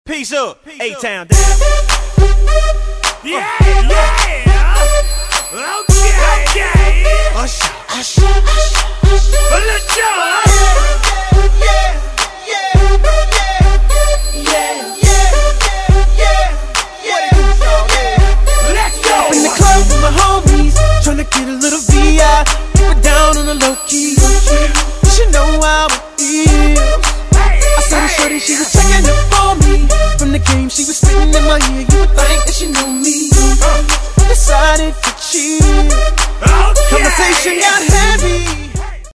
Peace up, A-Town. Yeah, yeah. Okay. Usher, usher, Let's go. In the club with my homies, tryna get a little VI, keep it down on the low key. You should know how it feels. I saw the shorty, she was checking up for me. From the game, she was spitting in my ear. You would think that she knew me. Decided to chill. Conversation got